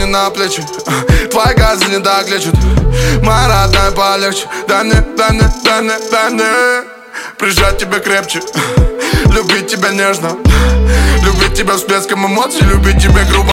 на плечи. Твои газы не так лечат. Моя родная, полегче. Дай мне прижать тебя крепче. Любить тебя нежно. Любить тебя всплеском эмоций. Любить тебя грубо.